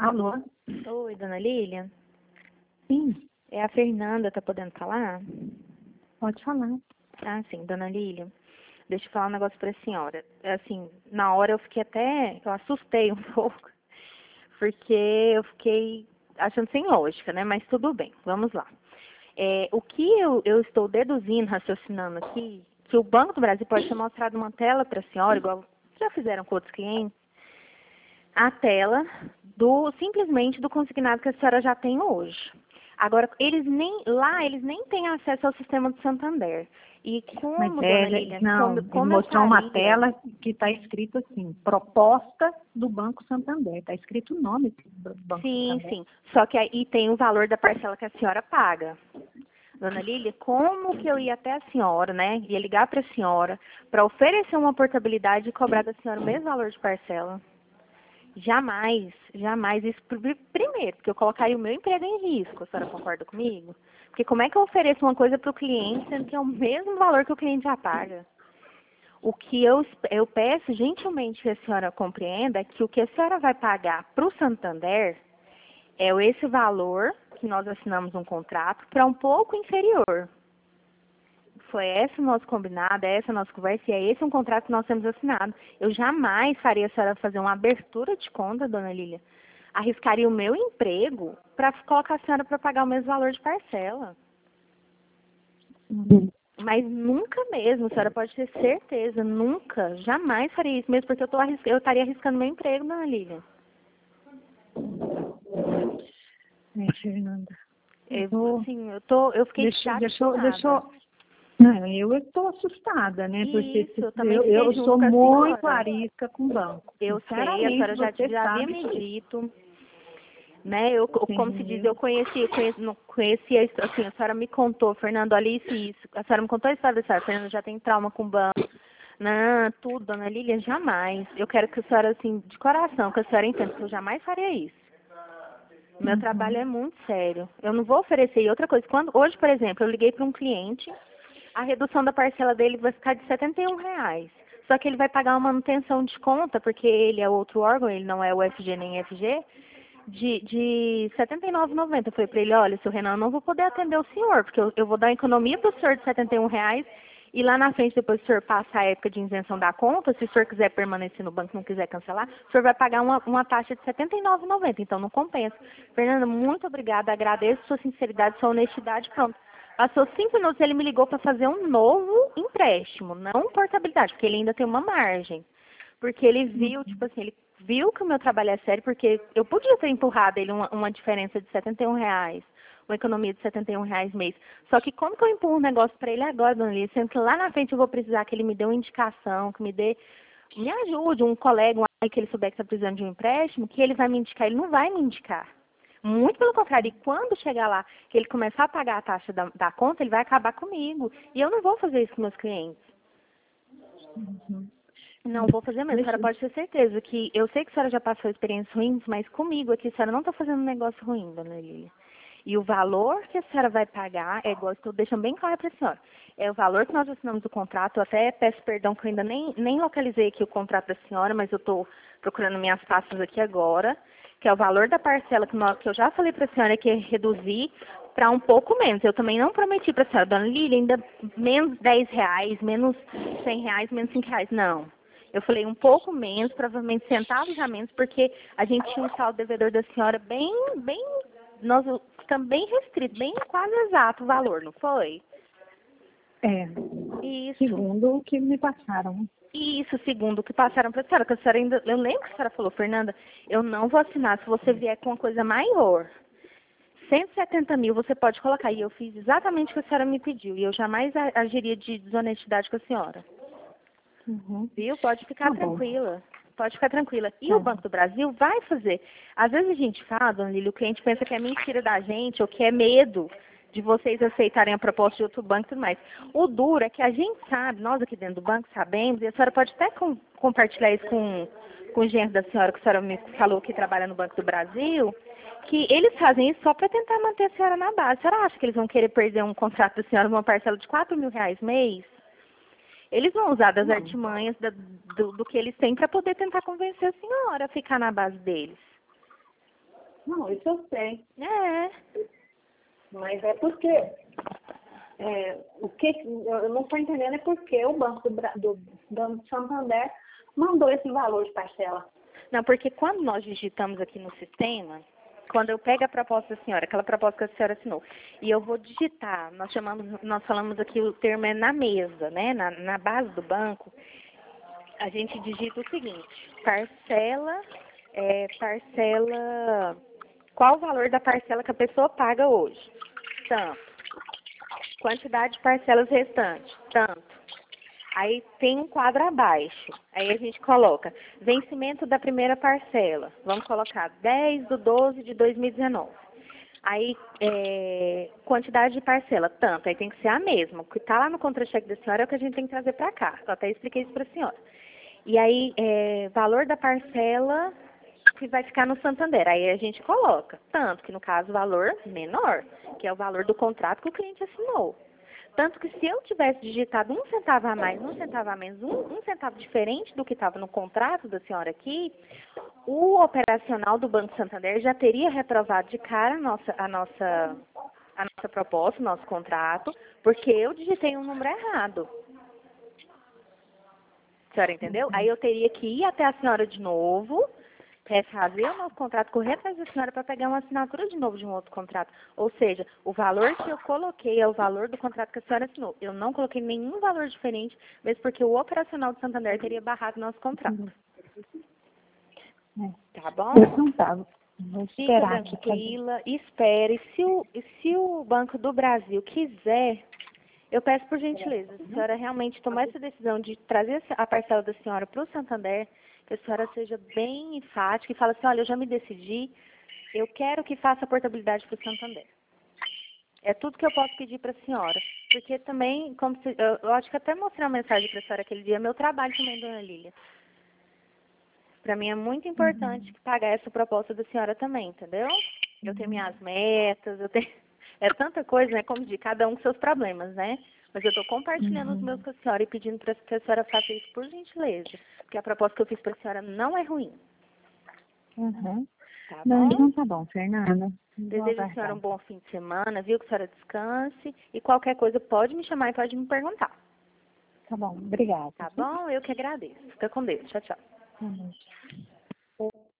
Alô? Oi, dona Lília. Sim, É a Fernanda, tá podendo falar? pode falar. Ah, sim, dona Lília. Deixa eu falar um negócio pra senhora. Assim, na hora eu fiquei até, eu assustei um pouco, porque eu fiquei achando sem lógica, né? Mas tudo bem, vamos lá. O que eu estou deduzindo, raciocinando aqui, que o Banco do Brasil pode ter mostrado uma tela para a senhora, igual já fizeram com outros clientes, a tela simplesmente do consignado que a senhora já tem hoje. Agora, eles nem têm acesso ao sistema do Santander. E Mas como, dona Lilian, não, ele como eu mostrou uma faria... tela que está escrito assim, proposta do Banco Santander. Está escrito o nome do Banco Sim, Santander. sim. Só que aí tem o valor da parcela que a senhora paga. Dona Lília, como que eu ia até a senhora, né? Ia ligar para a senhora para oferecer uma portabilidade e cobrar da senhora o mesmo valor de parcela? Jamais, jamais. Isso primeiro, porque eu colocaria o meu emprego em risco. A senhora concorda comigo? Porque como é que eu ofereço uma coisa para o cliente, sendo que é o mesmo valor que o cliente já paga? O que eu peço gentilmente que a senhora compreenda é que o que a senhora vai pagar para o Santander é esse valor que nós assinamos um contrato para um pouco inferior. Foi esse o nosso combinado, é essa a nossa conversa e é esse um contrato que nós temos assinado. Eu jamais faria a senhora fazer uma abertura de conta, dona Lília. Arriscaria o meu emprego para colocar a senhora para pagar o mesmo valor de parcela. Uhum. Mas nunca mesmo, a senhora pode ter certeza, nunca, jamais faria isso mesmo, porque eu estaria arriscando meu emprego, dona Lília. Fernanda. Assim, eu fiquei chateada. Não, eu estou assustada, né? Porque Isso, eu também fiquei eu junto sou com a muito senhora. arisca com banco. Eu sei, a Sinceramente, senhora você já havia sabe me disso. dito, né? Como se diz, Entendeu? eu não conhecia isso, assim, a senhora me contou, Fernando, olha isso e isso. A senhora me contou a história da senhora, Fernando já tem trauma com banco. Não, tudo, dona Lilian, jamais. Eu quero que a senhora, assim, de coração, que a senhora entenda que eu jamais faria isso. Meu trabalho é muito sério. Eu não vou oferecer. E outra coisa, hoje, por exemplo, eu liguei para um cliente, a redução da parcela dele vai ficar de R$ 71. Só que ele vai pagar uma manutenção de conta, porque ele é outro órgão, ele não é o FG nem FG, de R$ 79,90. Eu falei para ele, olha, seu Renan, eu não vou poder atender o senhor, porque eu vou dar economia para o senhor de R$ 71, e lá na frente, depois que o senhor passa a época de isenção da conta, se o senhor quiser permanecer no banco, não quiser cancelar, o senhor vai pagar uma taxa de R$ 79,90, então não compensa. Fernanda, muito obrigada, agradeço sua sinceridade, sua honestidade, pronto. Passou 5 minutos, ele me ligou para fazer um novo empréstimo, não portabilidade, porque ele ainda tem uma margem. Porque ele viu, tipo assim, ele viu que o meu trabalho é sério, porque eu podia ter empurrado ele uma diferença de R$ 71, uma economia de R$ 71 mês. Só que como que eu empurro um negócio para ele agora, dona Lília, sendo que lá na frente eu vou precisar que ele me dê uma indicação, que me ajude, um colega, um amigo que ele souber que está precisando de um empréstimo, que ele vai me indicar, ele não vai me indicar. Muito pelo contrário, e quando chegar lá, que ele começar a pagar a taxa da conta, ele vai acabar comigo. E eu não vou fazer isso com meus clientes. Não vou fazer mesmo. A senhora pode ter certeza que eu sei que a senhora já passou experiências ruins, mas comigo aqui a senhora não está fazendo um negócio ruim, dona Lília. E o valor que a senhora vai pagar é igual, estou deixando bem claro para a senhora. É o valor que nós assinamos o contrato. Eu até peço perdão que eu ainda nem localizei aqui o contrato da senhora, mas eu estou procurando minhas pastas aqui agora, que é o valor da parcela que eu já falei para a senhora que é reduzir para um pouco menos. Eu também não prometi para a senhora, dona Lília, ainda menos R$ 10, menos R$ 100, menos R$ 5. Não. Eu falei um pouco menos, provavelmente centavos a menos, porque a gente tinha um saldo devedor da senhora nós ficamos bem restrito, bem quase exato o valor, não foi? É, Isso. segundo o que me passaram. Isso, segundo o que passaram para a senhora, que a senhora ainda, eu lembro que a senhora falou, Fernanda, eu não vou assinar se você vier com uma coisa maior. 170 mil você pode colocar. E eu fiz exatamente o que a senhora me pediu. E eu jamais agiria de desonestidade com a senhora. Viu? Pode ficar Tá bom. tranquila. Pode ficar tranquila. E o Tá. Banco do Brasil vai fazer. Às vezes a gente fala, dona Lília, o cliente pensa que é mentira da gente ou que é medo de vocês aceitarem a proposta de outro banco e tudo mais. O duro é que a gente sabe, nós aqui dentro do banco sabemos, e a senhora pode até compartilhar isso com o genro da senhora, que a senhora me falou que trabalha no Banco do Brasil, que eles fazem isso só para tentar manter a senhora na base. A senhora acha que eles vão querer perder um contrato da senhora numa parcela de R$ 4.000 mês? Eles vão usar das artimanhas do que eles têm para poder tentar convencer a senhora a ficar na base deles. Não, isso eu sei. É. Mas é porque o que eu não estou entendendo é porque o Banco do Banco Santander mandou esse valor de parcela. Não, porque quando nós digitamos aqui no sistema, quando eu pego a proposta da senhora, aquela proposta que a senhora assinou, e eu vou digitar, nós falamos aqui, o termo é na mesa, né? Na base do banco, a gente digita o seguinte, qual o valor da parcela que a pessoa paga hoje? Tanto. Quantidade de parcelas restantes? Tanto. Aí tem um quadro abaixo. Aí a gente coloca vencimento da primeira parcela. Vamos colocar 10/12/2019. Aí, quantidade de parcela, tanto. Aí tem que ser a mesma. O que está lá no contra-cheque da senhora é o que a gente tem que trazer para cá. Eu até expliquei isso para a senhora. E aí, valor da parcela que vai ficar no Santander. Aí a gente coloca, tanto que no caso o valor menor, que é o valor do contrato que o cliente assinou. Tanto que se eu tivesse digitado 1 centavo a mais, 1 centavo a menos, um centavo diferente do que estava no contrato da senhora aqui, o operacional do Banco Santander já teria reprovado de cara a nossa proposta, o nosso contrato, porque eu digitei um número errado. A senhora entendeu? Aí eu teria que ir até a senhora de novo, refazer o nosso contrato, correr atrás da senhora para pegar uma assinatura de novo de um outro contrato. Ou seja, o valor que eu coloquei é o valor do contrato que a senhora assinou. Eu não coloquei nenhum valor diferente, mesmo porque o operacional do Santander teria barrado o nosso contrato. Tá bom? Então tá. Vou Fica esperar aqui. tranquila, espere. Se o Banco do Brasil quiser, eu peço por gentileza, se a senhora realmente tomar essa decisão de trazer a parcela da senhora para o Santander, que a senhora seja bem enfática e fale assim, olha, eu já me decidi, eu quero que faça a portabilidade para o Santander. É tudo que eu posso pedir para a senhora. Porque também, eu acho que até mostrei uma mensagem para a senhora aquele dia, meu trabalho também, dona Lília. Para mim é muito importante pagar essa proposta da senhora também, entendeu? Eu tenho minhas metas, é tanta coisa, né? Como de cada um com seus problemas, né? Mas eu estou compartilhando os meus com a senhora e pedindo para que a senhora faça isso por gentileza. Porque a proposta que eu fiz para a senhora não é ruim. Tá bom? Não, então tá bom, Fernanda. Desejo a senhora um bom fim de semana, viu? Que a senhora descanse. E qualquer coisa pode me chamar e pode me perguntar. Tá bom, obrigada. Tá bom? Eu que agradeço. Fica com Deus. Tchau, tchau.